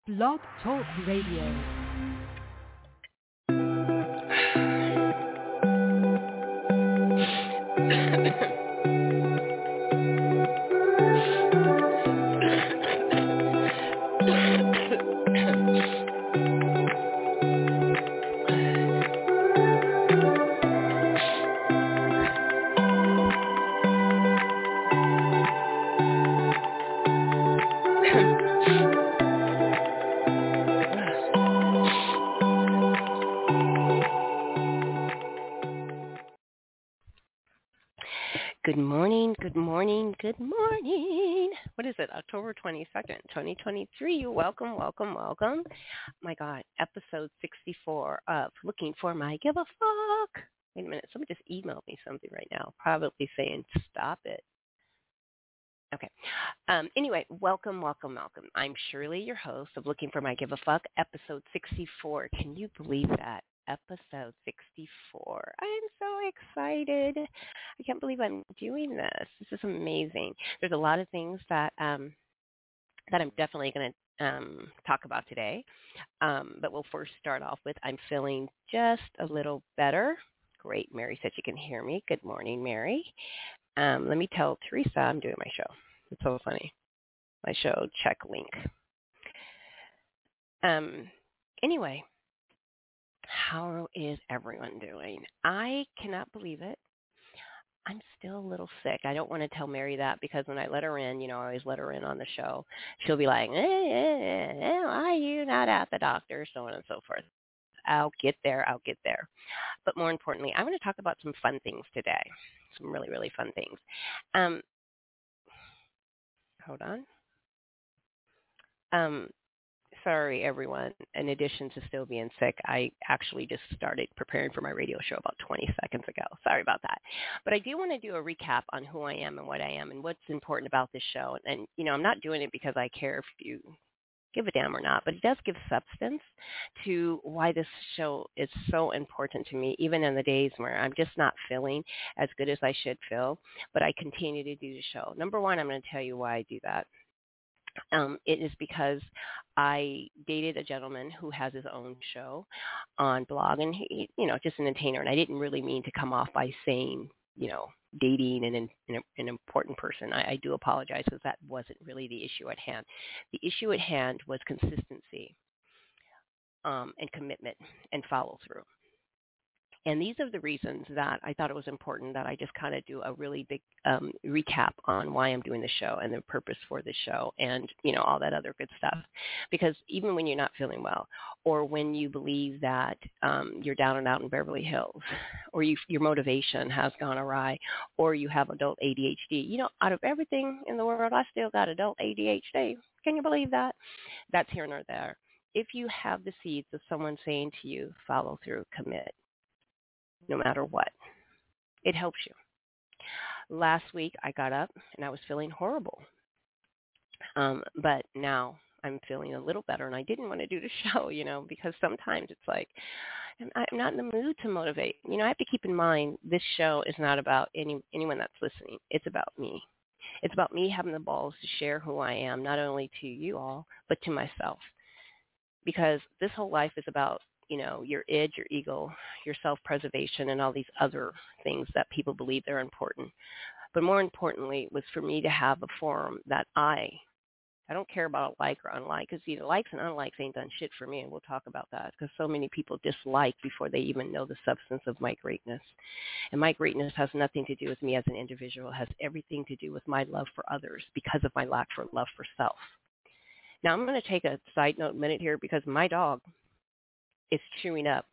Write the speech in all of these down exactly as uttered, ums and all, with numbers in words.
Blog Talk Radio. Good morning, good morning, good morning. What is it, October twenty-second, twenty twenty-three. Welcome, welcome, welcome. My God, episode sixty-four of Looking for My Give a Fuck. Wait a minute, somebody just emailed me something right now, probably saying, stop it. Okay. Um, anyway, welcome, welcome, welcome. I'm Shirley, your host of Looking for My Give a Fuck, episode sixty-four. Can you believe that? Episode sixty-four. I'm so excited. I can't believe I'm doing this. This is amazing. There's a lot of things that um, that I'm definitely going to um, talk about today. Um, but we'll first start off with I'm feeling just a little better. Great. Mary said she can hear me. Good morning, Mary. Um, let me tell Teresa I'm doing my show. It's so funny. My show, check link. Um, anyway. How is everyone doing? I cannot believe it. I'm still a little sick. I don't want to tell Mary that because when I let her in, you know, I always let her in on the show. She'll be like, eh, eh, eh, why are you not at the doctor? So on and so forth. I'll get there. I'll get there. But more importantly, I want to talk about some fun things today. Some really, really fun things. Um, hold on. Um, Sorry, everyone. In addition to still being sick, I actually just started preparing for my radio show about twenty seconds ago. Sorry about that. But I do want to do a recap on who I am and what I am and what's important about this show. And, and, you know, I'm not doing it because I care if you give a damn or not, but it does give substance to why this show is so important to me, even in the days where I'm just not feeling as good as I should feel. But I continue to do the show. Number one, I'm going to tell you why I do that. Um, it is because I dated a gentleman who has his own show on blog, and he, you know, just an entertainer. And I didn't really mean to come off by saying, you know, dating an, an, an important person. I, I do apologize because that wasn't really the issue at hand. The issue at hand was consistency um, and commitment and follow through. And these are the reasons that I thought it was important that I just kind of do a really big um, recap on why I'm doing the show and the purpose for the show and, you know, all that other good stuff. Because even when you're not feeling well or when you believe that um, you're down and out in Beverly Hills or you, your motivation has gone awry or you have adult A D H D, you know, out of everything in the world, I still got adult A D H D. Can you believe that? That's here nor there. If you have the seeds of someone saying to you, follow through, commit, no matter what, it helps you. Last week, I got up and I was feeling horrible. Um, but now I'm feeling a little better, and I didn't want to do the show, you know, because sometimes it's like I'm, I'm not in the mood to motivate. You know, I have to keep in mind this show is not about any anyone that's listening. It's about me. It's about me having the balls to share who I am, not only to you all, but to myself. Because this whole life is about, you know, your id, your ego, your self-preservation, and all these other things that people believe they're important. But more importantly, was for me to have a forum that I, I don't care about like or unlike, because either likes and unlikes ain't done shit for me, and we'll talk about that, because so many people dislike before they even know the substance of my greatness. And my greatness has nothing to do with me as an individual. It has everything to do with my love for others because of my lack for love for self. Now, I'm going to take a side note minute here because my dog is chewing up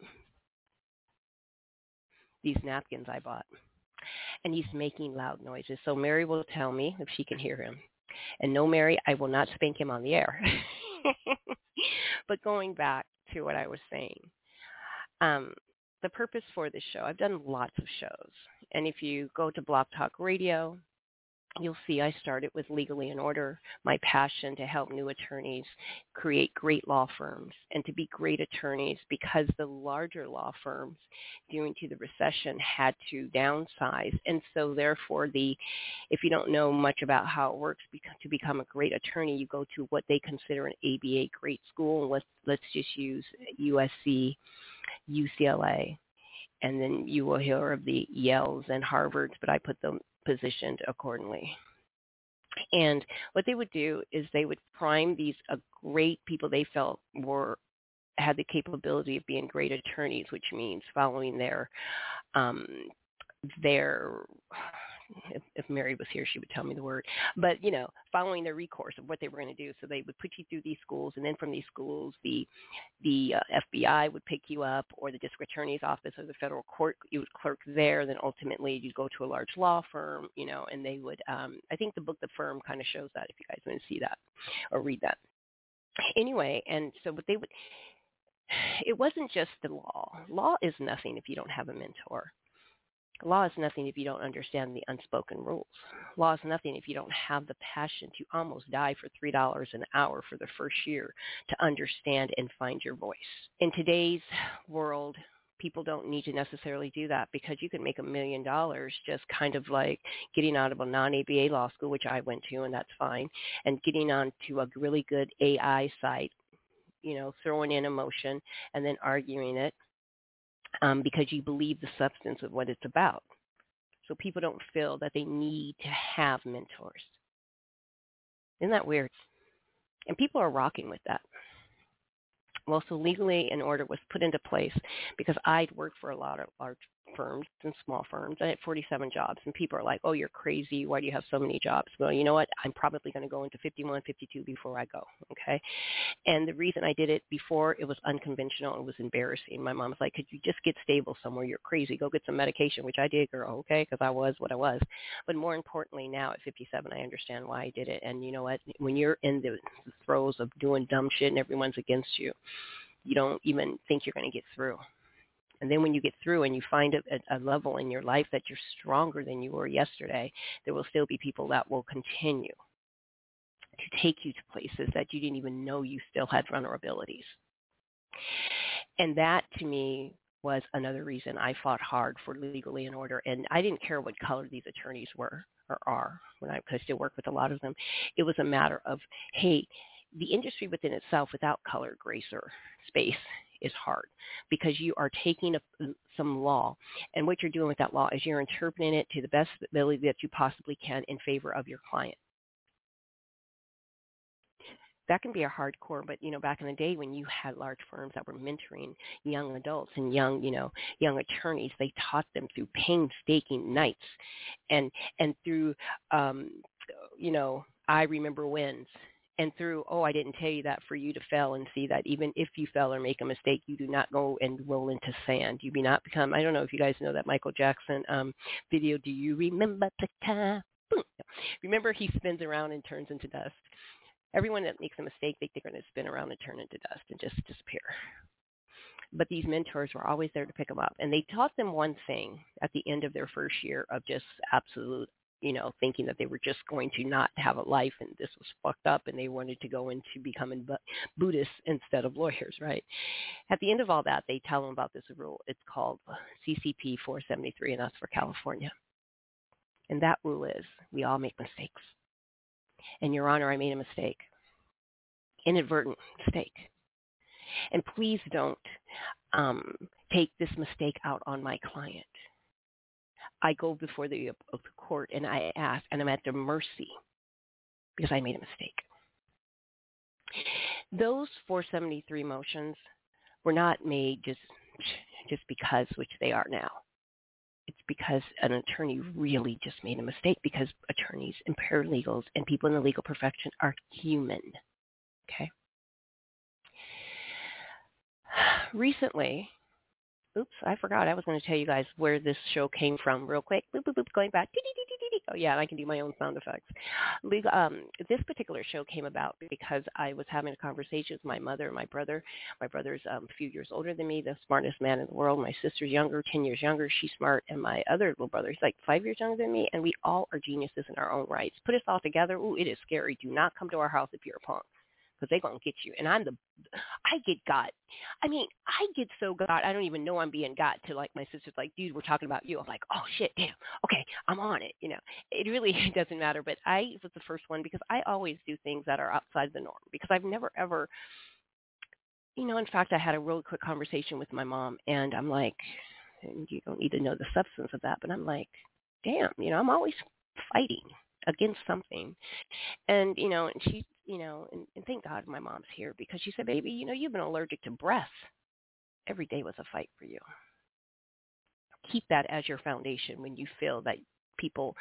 these napkins I bought. And he's making loud noises. So Mary will tell me if she can hear him. And no, Mary, I will not spank him on the air. But going back to what I was saying, um, the purpose for this show, I've done lots of shows. And if you go to Blog Talk Radio, you'll see I started with Legally in Order, my passion to help new attorneys create great law firms and to be great attorneys, because the larger law firms due to the recession had to downsize. And so therefore, the if you don't know much about how it works to become a great attorney, you go to what they consider an A B A great school. And let's, let's just use U S C, U C L A, and then you will hear of the Yales and Harvards, but I put them positioned accordingly. And what they would do is they would prime these uh, great people they felt were had the capability of being great attorneys, which means following their um, their if, if Mary was here, she would tell me the word, but, you know, following their recourse of what they were going to do. So they would put you through these schools, and then from these schools, the the uh, F B I would pick you up, or the district attorney's office or the federal court, you would clerk there. Then ultimately you'd go to a large law firm, you know, and they would, um, I think the book, The Firm, kind of shows that if you guys want to see that or read that. Anyway, and so what they would, it wasn't just the law. Law is nothing if you don't have a mentor. Law is nothing if you don't understand the unspoken rules. Law is nothing if you don't have the passion to almost die for three dollars an hour for the first year to understand and find your voice. In today's world, people don't need to necessarily do that, because you can make a million dollars just kind of like getting out of a non-A B A law school, which I went to, and that's fine, and getting on to a really good A I site, you know, throwing in emotion and then arguing it. Um, because you believe the substance of what it's about. So people don't feel that they need to have mentors. Isn't that weird? And people are rocking with that. Well, so Legally in Order was put into place because I'd worked for a lot of large firms and small firms. I had forty-seven jobs, and people are like, oh, you're crazy. Why do you have so many jobs? Well, you know what? I'm probably going to go into fifty-one, fifty-two before I go, okay? And the reason I did it before, it was unconventional. It was embarrassing. My mom was like, could you just get stable somewhere? You're crazy. Go get some medication, which I did, girl, okay, because I was what I was. But more importantly, now at fifty-seven, I understand why I did it. And you know what? When you're in the throes of doing dumb shit and everyone's against you, you don't even think you're going to get through. And then when you get through and you find a, a level in your life that you're stronger than you were yesterday, there will still be people that will continue to take you to places that you didn't even know you still had vulnerabilities. And that, to me, was another reason I fought hard for Legally in Order. And I didn't care what color these attorneys were or are, when I, cause I still work with a lot of them. It was a matter of, hey, the industry within itself without color, grace, or space is hard, because you are taking a, some law, and what you're doing with that law is you're interpreting it to the best ability that you possibly can in favor of your client. That can be a hardcore, but, you know, back in the day when you had large firms that were mentoring young adults and young, you know, young attorneys, they taught them through painstaking nights and, and through, um, you know, I remember wins. And through, oh, I didn't tell you that for you to fail and see that even if you fail or make a mistake, you do not go and roll into sand. You do not become, I don't know if you guys know that Michael Jackson um, video, do you remember the time? Boom. Remember, he spins around and turns into dust. Everyone that makes a mistake, they think they're going to spin around and turn into dust and just disappear. But these mentors were always there to pick them up. And they taught them one thing at the end of their first year of just absolute, you know, thinking that they were just going to not have a life and this was fucked up and they wanted to go into becoming Buddhists instead of lawyers, right? At the end of all that, they tell them about this rule. It's called C C P four seventy-three, and that's for California. And that rule is we all make mistakes. And Your Honor, I made a mistake. Inadvertent mistake. And please don't um, take this mistake out on my client. I go before the, the court and I ask, and I'm at their mercy because I made a mistake. Those four seventy-three motions were not made just just because, which they are now. It's because an attorney really just made a mistake, because attorneys and paralegals and people in the legal profession are human. Okay. Recently, oops, I forgot. I was going to tell you guys where this show came from real quick. Boop, boop, boop, going back. Oh yeah, and I can do my own sound effects. Legal, um, this particular show came about because I was having a conversation with my mother and my brother. My brother's um, a few years older than me, the smartest man in the world. My sister's younger, ten years younger. She's smart, and my other little brother, he's like five years younger than me, and we all are geniuses in our own rights. Put us all together, ooh, it is scary. Do not come to our house if you're a punk, because they're going to get you. And I'm the, I get got. I mean, I get so got, I don't even know I'm being got to, like, my sister's like, dude, we're talking about you. I'm like, oh, shit, damn. Okay, I'm on it, you know. It really doesn't matter. But I was the first one because I always do things that are outside the norm because I've never, ever, you know, in fact, I had a really quick conversation with my mom, and I'm like, and you don't need to know the substance of that, but I'm like, damn, you know, I'm always fighting against something. And, you know, and she, you know, and, and thank God my mom's here because she said, baby, you know, you've been allergic to breath. Every day was a fight for you. Keep that as your foundation when you feel that people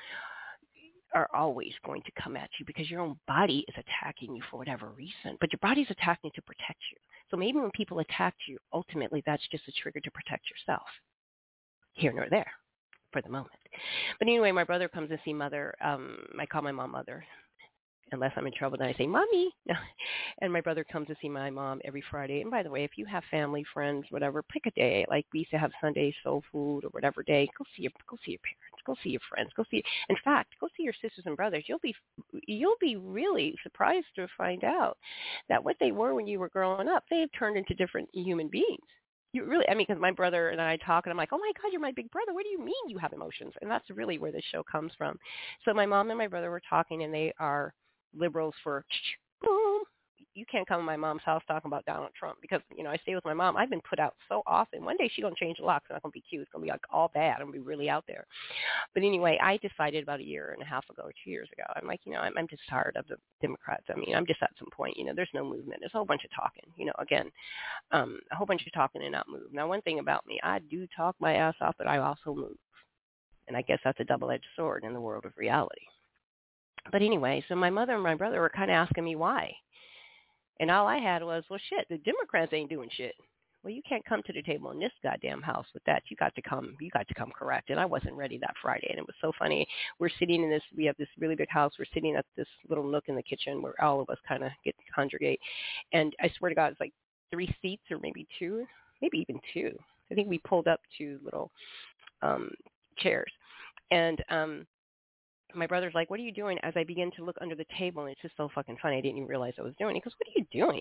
are always going to come at you because your own body is attacking you for whatever reason, but your body's attacking to protect you. So maybe when people attack you, ultimately that's just a trigger to protect yourself. Here nor there for the moment. But anyway, my brother comes to see mother. Um, I call my mom mother. Unless I'm in trouble, then I say, Mommy. And my brother comes to see my mom every Friday. And by the way, if you have family, friends, whatever, pick a day. Like we used to have Sunday soul food or whatever day. Go see your go see your parents. Go see your friends. Go see. In fact, go see your sisters and brothers. You'll be you'll be really surprised to find out that what they were when you were growing up, they have turned into different human beings. You really, I mean, because my brother and I talk, and I'm like, oh, my God, you're my big brother. What do you mean you have emotions? And that's really where this show comes from. So my mom and my brother were talking, and they are liberals for boom. You can't come to my mom's house talking about Donald Trump because, you know, I stay with my mom. I've been put out so often. One day she's going to change the locks. It's not going to be cute. It's going to be like all bad. I'm going to be really out there. But anyway, I decided about a year and a half ago or two years ago, I'm like, you know, I'm, I'm just tired of the Democrats. I mean, I'm just at some point, you know, there's no movement. There's a whole bunch of talking, you know, again, um, a whole bunch of talking and not move. Now, one thing about me, I do talk my ass off, but I also move. And I guess that's a double-edged sword in the world of reality. But anyway, so my mother and my brother were kind of asking me why. And all I had was, well, shit, the Democrats ain't doing shit. Well, you can't come to the table in this goddamn house with that. You got to come, you got to come correct. And I wasn't ready that Friday. And it was so funny. We're sitting in this, we have this really big house. We're sitting at this little nook in the kitchen where all of us kind of get to congregate. And I swear to God, it's like three seats or maybe two, maybe even two. I think we pulled up two little um, chairs. And, um, my brother's like, what are you doing? As I begin to look under the table, and it's just so fucking funny. I didn't even realize I was doing it. He goes, what are you doing?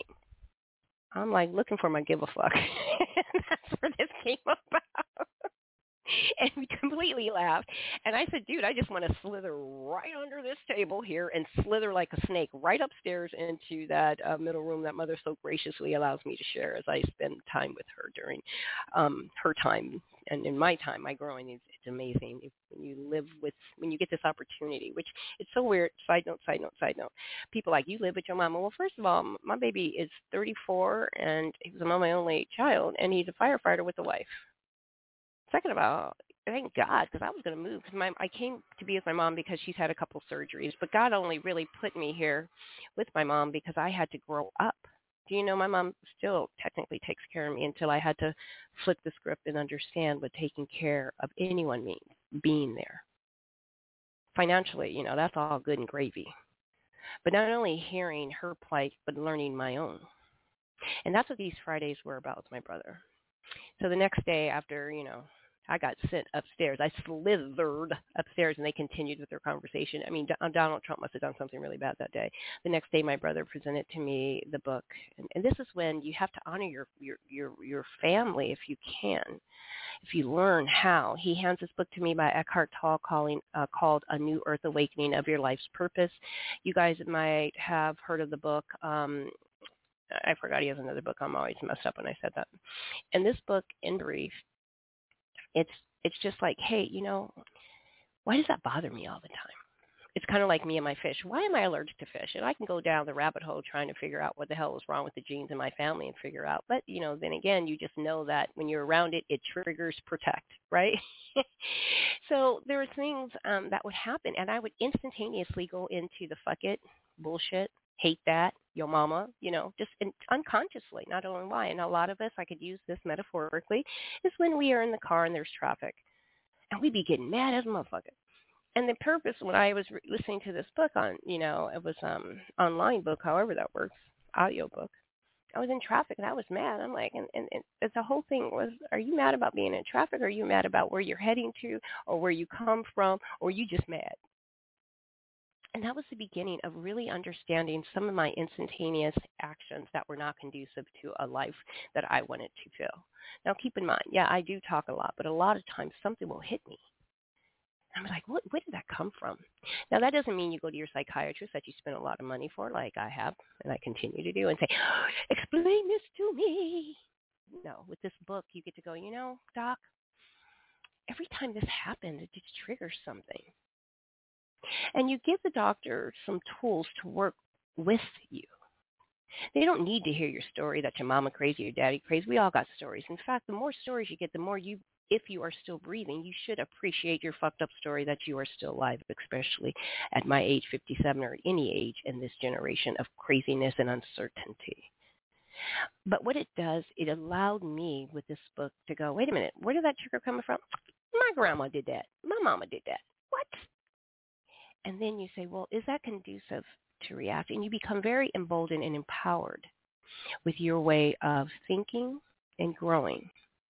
I'm like, looking for my give a fuck. That's where this came about. And we completely laughed. And I said, dude, I just want to slither right under this table here and slither like a snake right upstairs into that uh, middle room that Mother so graciously allows me to share as I spend time with her during um, her time. And in my time, my growing is it's amazing if, when you live with, when you get this opportunity, which it's so weird. Side note, side note, side note. People like, you live with your mama. Well, first of all, my baby is thirty-four, and he was a mama only child, and he's a firefighter with a wife. Second of all, thank God, because I was going to move. Cause my, I came to be with my mom because she's had a couple surgeries, but God only really put me here with my mom because I had to grow up. Do you know my mom still technically takes care of me until I had to flip the script and understand what taking care of anyone means, being there. Financially, you know, that's all good and gravy. But not only hearing her plight, but learning my own. And that's what these Fridays were about with my brother. So the next day after, you know, I got sent upstairs. I slithered upstairs, and they continued with their conversation. I mean, Donald Trump must have done something really bad that day. The next day, my brother presented to me the book, and, and this is when you have to honor your, your your your family if you can, if you learn how. He hands this book to me by Eckhart Tolle calling, uh, called A New Earth Awakening of Your Life's Purpose. You guys might have heard of the book. Um, I forgot he has another book. I'm always messed up when I said that. And this book, in brief, It's it's just like, hey, you know, why does that bother me all the time? It's kind of like me and my fish. Why am I allergic to fish? And I can go down the rabbit hole trying to figure out what the hell was wrong with the genes in my family and figure out. But, you know, then again, you just know that when you're around it, it triggers protect, right? So there were things um, that would happen, and I would instantaneously go into the fuck it, bullshit, hate that, your mama, you know, just in, unconsciously, not only why. And a lot of us, I could use this metaphorically, is when we are in the car and there's traffic. And we be getting mad as a motherfucker. And the purpose when I was re- listening to this book on, you know, it was um online book, however that works, audio book. I was in traffic and I was mad. I'm like, and, and, and the whole thing was, are you mad about being in traffic? Or are you mad about where you're heading to or where you come from? Or are you just mad? And that was the beginning of really understanding some of my instantaneous actions that were not conducive to a life that I wanted to feel. Now, keep in mind, yeah, I do talk a lot, but a lot of times something will hit me. I'm like, what, where did that come from? Now, that doesn't mean you go to your psychiatrist that you spend a lot of money for, like I have, and I continue to do, and say, explain this to me. No, with this book, you get to go, you know, Doc, every time this happens, it just triggers something. And you give the doctor some tools to work with you. They don't need to hear your story that your mama crazy, your daddy crazy. We all got stories. In fact, the more stories you get, the more you, if you are still breathing, you should appreciate your fucked up story that you are still alive, especially at my age, fifty-seven, or any age in this generation of craziness and uncertainty. But what it does, it allowed me with this book to go, wait a minute, where did that trigger come from? My grandma did that. My mama did that. What? And then you say, well, is that conducive to react? And you become very emboldened and empowered with your way of thinking and growing.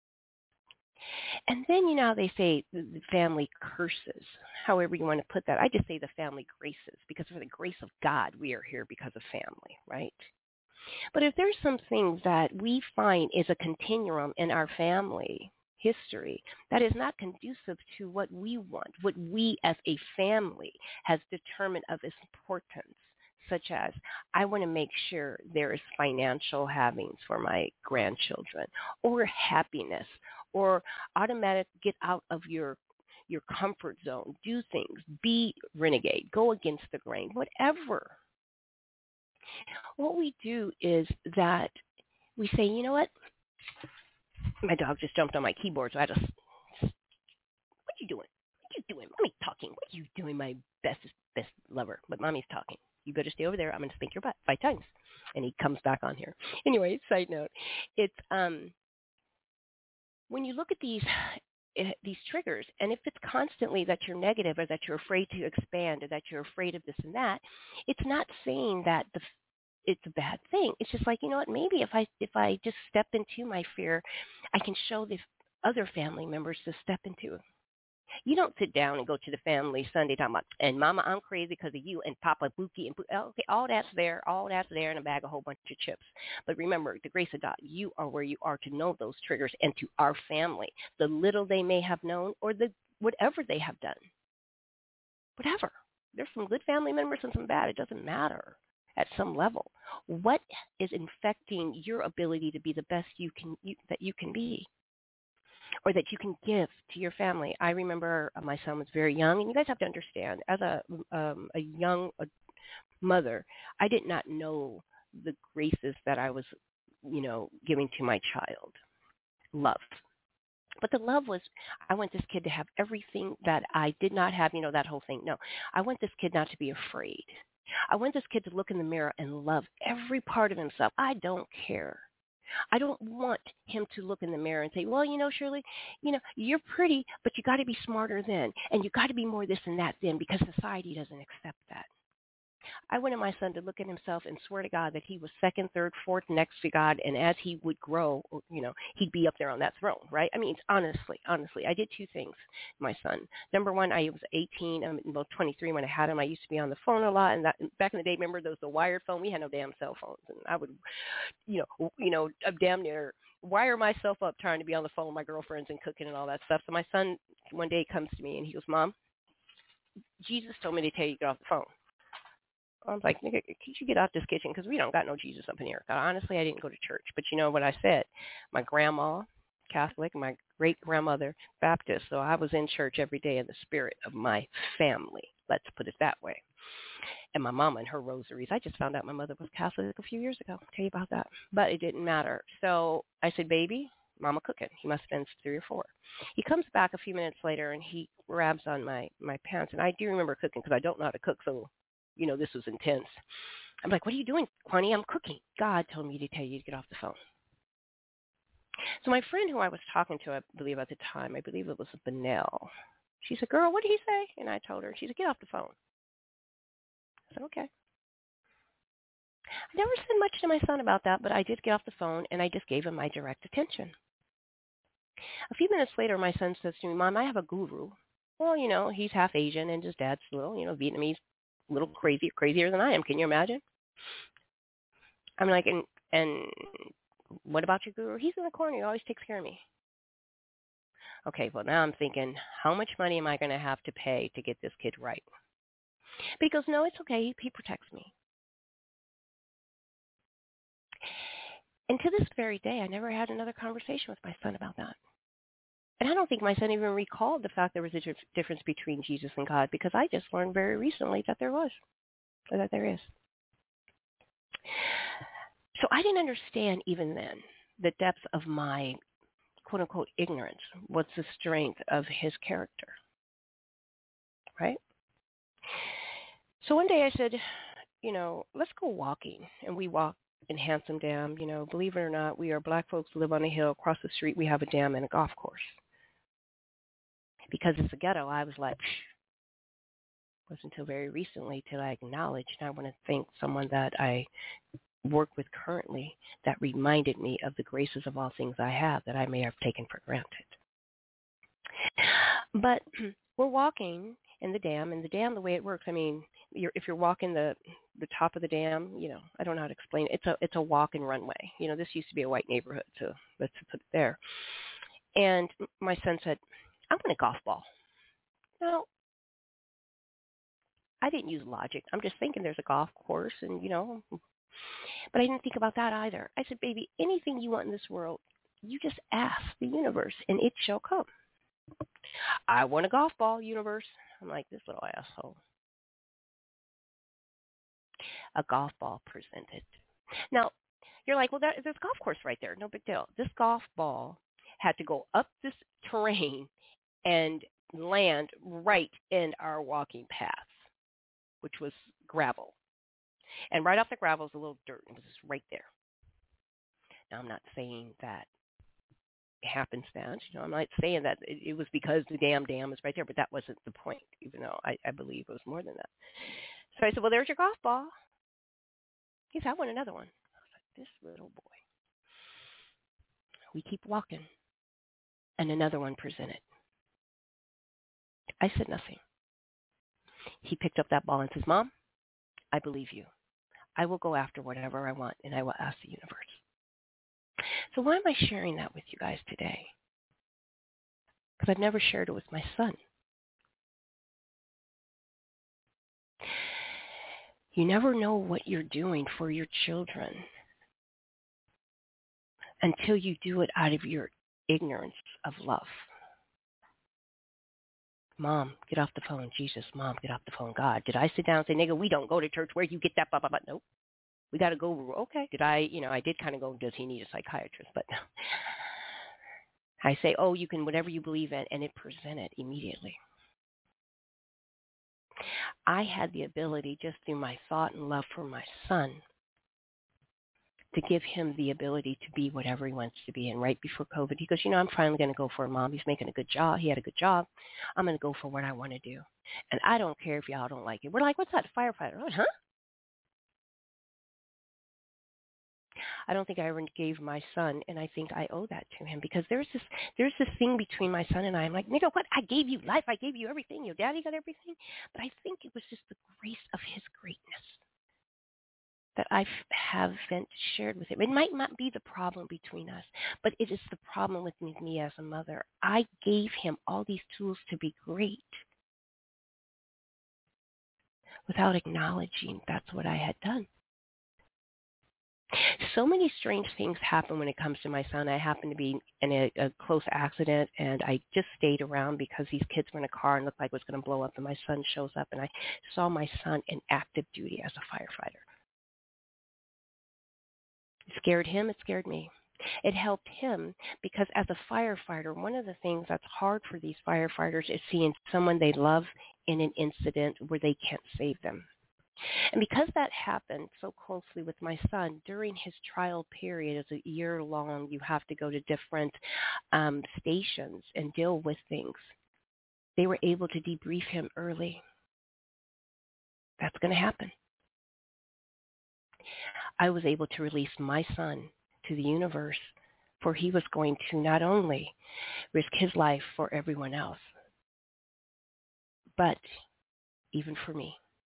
And then, you know, they say the family curses, however you want to put that. I just say the family graces, because for the grace of God, we are here because of family, right? But if there's some things that we find is a continuum in our family history that is not conducive to what we want, what we as a family has determined of its importance, such as I want to make sure there is financial havings for my grandchildren, or happiness, or automatic get out of your your comfort zone, do things, be renegade, go against the grain, whatever. What we do is that we say, you know what? My dog just jumped on my keyboard, so I just, what you doing? What you doing? Mommy's talking. What you doing, my best best lover? But mommy's talking. You better stay over there. I'm going to spank your butt five times. And he comes back on here. Anyway, side note, it's um when you look at these these triggers, and if it's constantly that you're negative or that you're afraid to expand or that you're afraid of this and that, it's not saying that the it's a bad thing. It's just like, you know what, maybe if I if I just step into my fear, I can show the other family members to step into it. You don't sit down and go to the family Sunday talking about, and Mama, I'm crazy because of you, and Papa Buki, and okay, all that's there, all that's there in a bag, a whole bunch of chips. But remember, the grace of God, you are where you are to know those triggers, and to our family, the little they may have known, or the whatever they have done, whatever. There's some good family members and some bad. It doesn't matter. At some level, what is infecting your ability to be the best you can you, that you can be, or that you can give to your family? I remember my son was very young, and you guys have to understand, as a um, a young a mother, I did not know the graces that I was, you know, giving to my child. Love. But the love was, I want this kid to have everything that I did not have, you know, that whole thing. No, I want this kid not to be afraid. I want this kid to look in the mirror and love every part of himself. I don't care. I don't want him to look in the mirror and say, well, you know, Shirley, you know, you're pretty, but you got to be smarter then. And you got to be more this and that then, because society doesn't accept that. I wanted my son to look at himself and swear to God that he was second, third, fourth next to God. And as he would grow, you know, he'd be up there on that throne, right? I mean, it's honestly, honestly, I did two things, my son. Number one, I was eighteen, I'm about twenty-three when I had him. I used to be on the phone a lot. And that, back in the day, remember, there was the wired phone. We had no damn cell phones. And I would, you know, you know, damn near wire myself up trying to be on the phone with my girlfriends and cooking and all that stuff. So my son one day comes to me and he goes, Mom, Jesus told me to tell you to get off the phone. I was like, nigga, could you get out this kitchen? Because we don't got no Jesus up in here. Honestly, I didn't go to church. But you know what I said? My grandma, Catholic, my great-grandmother, Baptist. So I was in church every day in the spirit of my family. Let's put it that way. And my mama and her rosaries. I just found out my mother was Catholic a few years ago. I'll tell you about that. But it didn't matter. So I said, baby, Mama cooking. He must have been three or four. He comes back a few minutes later, and he grabs on my, my pants. And I do remember cooking because I don't know how to cook, so you know, this was intense. I'm like, what are you doing, honey? I'm cooking. God told me to tell you to get off the phone. So my friend who I was talking to, I believe at the time, I believe it was Benell. She said, girl, what did he say? And I told her. She said, get off the phone. I said, okay. I never said much to my son about that, but I did get off the phone, and I just gave him my direct attention. A few minutes later, my son says to me, Mom, I have a guru. Well, you know, he's half Asian, and his dad's a little, you know, Vietnamese, a little crazy, crazier than I am. Can you imagine? I'm like, and, and what about your guru? He's in the corner. He always takes care of me. Okay, well, now I'm thinking, how much money am I going to have to pay to get this kid right? But he goes, no, it's okay. He, he protects me. And to this very day, I never had another conversation with my son about that. And I don't think my son even recalled the fact there was a dif- difference between Jesus and God, because I just learned very recently that there was, or that there is. So I didn't understand even then the depth of my quote-unquote ignorance. What's the strength of his character, right? So one day I said, you know, let's go walking. And we walked in Handsome Dam. You know, believe it or not, we are black folks who live on a hill. Across the street, we have a dam and a golf course. Because it's a ghetto, I was like, psh. It wasn't until very recently till I acknowledged, and I want to thank someone that I work with currently that reminded me of the graces of all things I have that I may have taken for granted. But we're walking in the dam, and the dam, the way it works, I mean, you're, if you're walking the the top of the dam, you know, I don't know how to explain it. It's a it's a walk and runway. You know, this used to be a white neighborhood, so let's put it there. And my son said, I want a golf ball. Now, I didn't use logic. I'm just thinking there's a golf course and, you know, but I didn't think about that either. I said, baby, anything you want in this world, you just ask the universe and it shall come. I want a golf ball, universe. I'm like, this little asshole. A golf ball presented. Now, you're like, well, there, there's a golf course right there. No big deal. This golf ball had to go up this terrain and land right in our walking path, which was gravel. And right off the gravel is a little dirt. It was just right there. Now, I'm not saying that happenstance. You know, I'm not saying that it, it was because the damn dam is right there, but that wasn't the point, even though I, I believe it was more than that. So I said, well, there's your golf ball. He said, I want another one. I was like, this little boy. We keep walking, and another one presented. I said nothing. He picked up that ball and says, Mom, I believe you. I will go after whatever I want, and I will ask the universe. So why am I sharing that with you guys today? Because I've never shared it with my son. You never know what you're doing for your children until you do it out of your ignorance of love. Mom, get off the phone. Jesus, Mom, get off the phone. God, did I sit down and say, nigga, we don't go to church. Where you get that? Blah, blah, blah. Nope. We got to go. Okay. Did I, you know, I did kind of go, does he need a psychiatrist? But I say, oh, you can, whatever you believe in, and it presented immediately. I had the ability, just through my thought and love for my son, to give him the ability to be whatever he wants to be. And right before COVID, he goes, you know, I'm finally going to go for a mom. He's making a good job. He had a good job. I'm going to go for what I want to do. And I don't care if y'all don't like it. We're like, what's that, firefighter? Oh, huh? I don't think I ever gave my son, and I think I owe that to him, because there's this there's this thing between my son and I. I'm like, nigga, what? I gave you life. I gave you everything. Your daddy got everything. But I think it was just the grace of his greatness that I haven't shared with him. It might not be the problem between us, but it is the problem with me, me as a mother. I gave him all these tools to be great without acknowledging that's what I had done. So many strange things happen when it comes to my son. I happened to be in a, a close accident, and I just stayed around because these kids were in a car and looked like it was going to blow up, and my son shows up, and I saw my son in active duty as a firefighter. It scared him. It scared me. It helped him because as a firefighter, one of the things that's hard for these firefighters is seeing someone they love in an incident where they can't save them. And because that happened so closely with my son, during his trial period, as a year long, you have to go to different um, stations and deal with things. they were able to debrief him early. That's going to happen. I was able to release my son to the universe, for he was going to not only risk his life for everyone else, but even for me.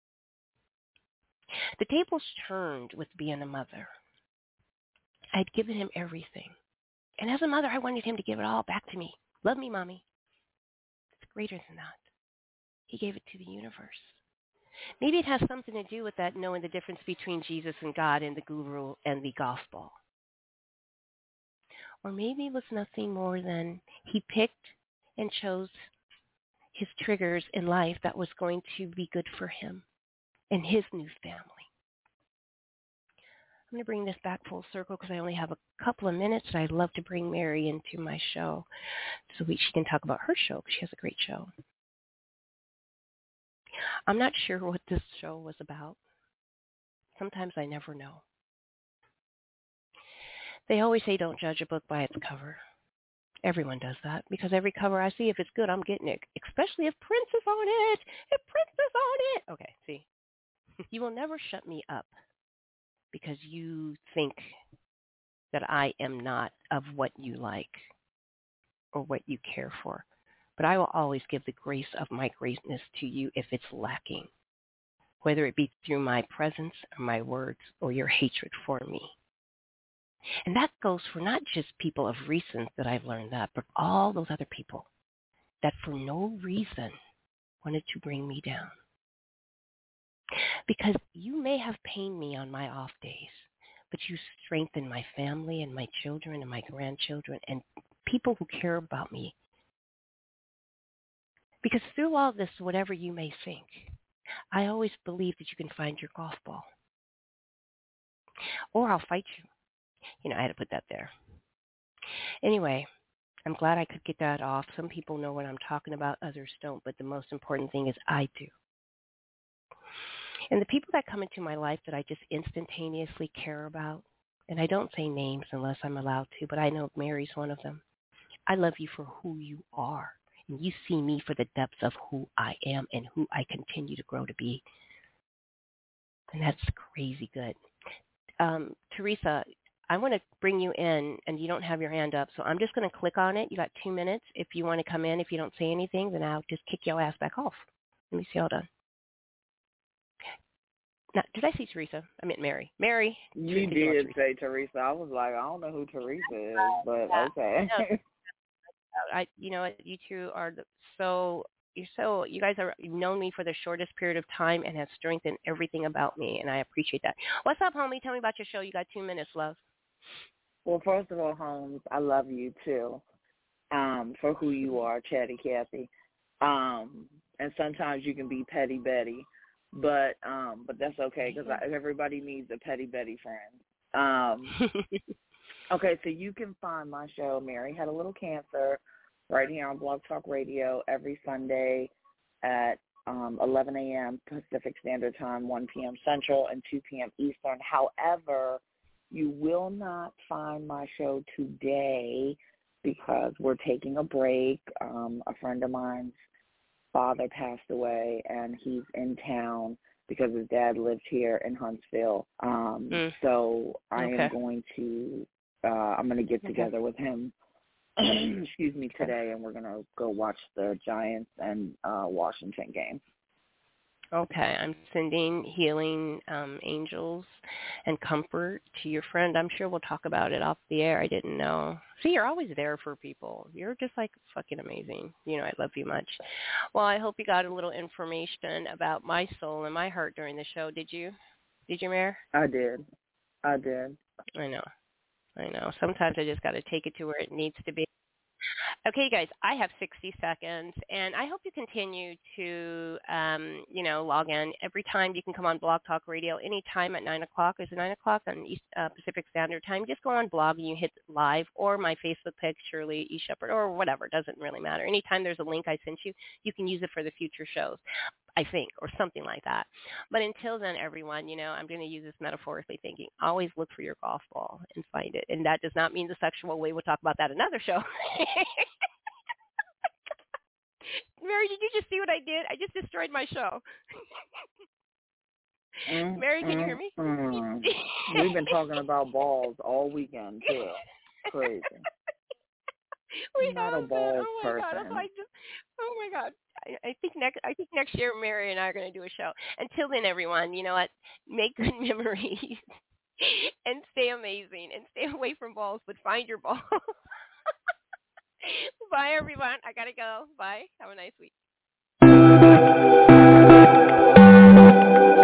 The tables turned with being a mother. I'd given him everything. And as a mother, I wanted him to give it all back to me. Love me, Mommy. It's greater than that. He gave it to the universe. Maybe it has something to do with that, knowing the difference between Jesus and God and the guru and the gospel. Or maybe it was nothing more than he picked and chose his triggers in life that was going to be good for him and his new family. I'm going to bring this back full circle because I only have a couple of minutes, and I'd love to bring Mary into my show so we, she can talk about her show because she has a great show. I'm not sure what this show was about. Sometimes I never know. They always say don't judge a book by its cover. Everyone does that because every cover I see, if it's good, I'm getting it, especially if Prince is on it. If Prince is on it. Okay, see. You will never shut me up because you think that I am not of what you like or what you care for. But I will always give the grace of my greatness to you if it's lacking, whether it be through my presence or my words or your hatred for me. And that goes for not just people of recent that I've learned that, but all those other people that for no reason wanted to bring me down. Because you may have pained me on my off days, but you strengthen my family and my children and my grandchildren and people who care about me. Because through all this, whatever you may think, I always believe that you can find your golf ball. Or I'll fight you. You know, I had to put that there. Anyway, I'm glad I could get that off. Some people know what I'm talking about, others don't, but the most important thing is I do. And the people that come into my life that I just instantaneously care about, and I don't say names unless I'm allowed to, but I know Mary's one of them. I love you for who you are. And you see me for the depths of who I am and who I continue to grow to be. And that's crazy good. Um, Teresa, I want to bring you in, and you don't have your hand up, so I'm just going to click on it. You got two minutes. If you want to come in, if you don't say anything, then I'll just kick your ass back off. Let me see, hold on. Now, did I see Teresa? I meant Mary. Mary. You Teresa, did Teresa. say Teresa. I was like, I don't know who Teresa is, but Yeah, okay. I, you know, you two are the, so, you're so, you guys are, you've known me for the shortest period of time and have strengthened everything about me, and I appreciate that. What's up, homie? Tell me about your show. You got two minutes, love. Well, first of all, Holmes, I love you, too, um, for who you are, Chatty Cathy. Um, and sometimes you can be Petty Betty, but um, but that's okay because everybody needs a Petty Betty friend. Um, okay, so you can find my show, Mary Had a Little Cancer, right here on Blog Talk Radio every Sunday at um, eleven a.m. Pacific Standard Time, one p.m. Central, and two p.m. Eastern. However, you will not find my show today because we're taking a break. Um, a friend of mine's father passed away, and he's in town because his dad lives here in Huntsville. Um, mm. So I okay. am going to, uh, I'm going to get together okay. with him, excuse me, today, and we're going to go watch the Giants and uh, Washington game. Okay, I'm sending healing um, angels and comfort to your friend. I'm sure we'll talk about it off the air. I didn't know. See, you're always there for people. You're just like fucking amazing. You know, I love you much. Well, I hope you got a little information about my soul and my heart during the show. Did you? Did you, Mare? I did. I did. I know. I know. Sometimes I just got to take it to where it needs to be. Okay, you guys, I have sixty seconds, and I hope you continue to, um, you know, log in. Every time you can come on Blog Talk Radio anytime at nine o'clock. Is it nine o'clock on East, uh, Pacific Standard Time? Just go on blog and you hit live, or my Facebook page, Shirley E. Shepherd, or whatever. It doesn't really matter. Anytime there's a link I sent you, you can use it for the future shows, I think, or something like that. But until then, everyone, you know, I'm going to use this metaphorically thinking. Always look for your golf ball and find it. And that does not mean the sexual way. We'll talk about that another show. Mary, did you just see what I did? I just destroyed my show. Mm, Mary, can you mm, hear me? mm. We've been talking about balls all weekend too. Crazy. We I'm not a have been. balls Oh my god! That's person. why I just. Oh my god! I, I think next. I think next year, Mary and I are going to do a show. Until then, everyone, you know what? Make good memories and stay amazing and stay away from balls, but find your balls. Bye, everyone. I gotta go. Bye. Have a nice week.